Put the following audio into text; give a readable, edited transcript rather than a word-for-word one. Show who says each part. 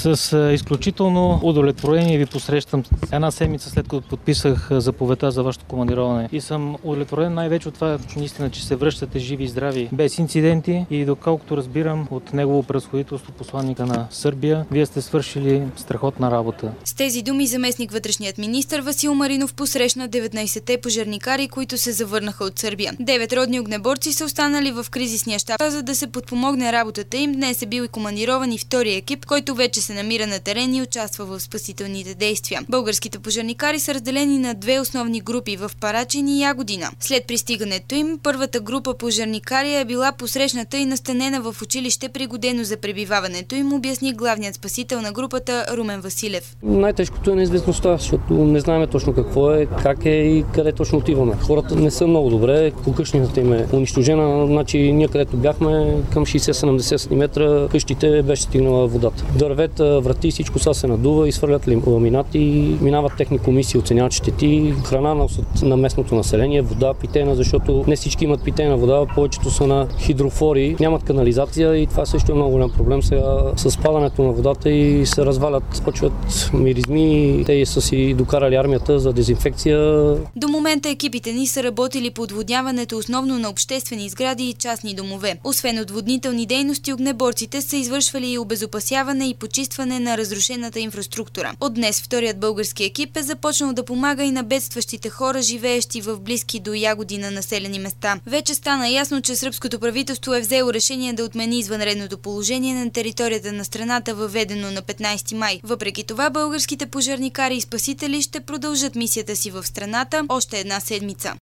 Speaker 1: С изключително удовлетворение ви посрещам една седмица след като подписах заповедта за вашето командироване. И съм удовлетворен най-вече от това, наистина, че се връщате живи и здрави, без инциденти и доколкото разбирам от негово превъзходителство посланника на Сърбия, вие сте свършили страхотна работа.
Speaker 2: С тези думи заместник вътрешният министър Васил Маринов посрещна 19-те пожарникари, които се завърнаха от Сърбия. 9 родни огнеборци са останали в кризисния щаб, за да се подпомогне работата им. Днес е бил и командирован и втори екип, който вече се намира на терен и участва в спасителните действия. Българските пожарникари са разделени на две основни групи в Парачин и Ягодина. След пристигането им, първата група пожарникари е била посрещната и настанена в училище, пригодено за пребиваването им, обясни главният спасител на групата Румен Василев.
Speaker 3: Най-тежкото е неизвестността, защото не знаем точно какво е, как е и къде точно отиваме. Хората не са много добре, покъщнината им е унищожена, значи ние където бяхме към 60-70 см, къщите беше стигнала водата. Дървета, врати, всичко са се надува, изхвърлят ламинати, минават техни комисии, оценяват щети, храна на местното население, вода питейна, защото не всички имат питейна вода, повечето са на хидрофори, нямат канализация и това също е много голям проблем сега с падането на водата и се развалят, почват миризми, те са си докарали армията за дезинфекция.
Speaker 2: До момента екипите ни са работили по отводняването основно на обществени сгради и частни домове. Освен отводнителни дейности, огнеборците са извършвали и обезопасяване и почистване на разрушената инфраструктура. От днес вторият български екип е започнал да помага и на бедстващите хора, живеещи в близки до Ягодина населени места. Вече стана ясно, че сръбското правителство е взело решение да отмени извънредното положение на територията на страната, въведено на 15 май. Въпреки това, българските пожарникари и спасители ще продължат мисията си в страната още една седмица.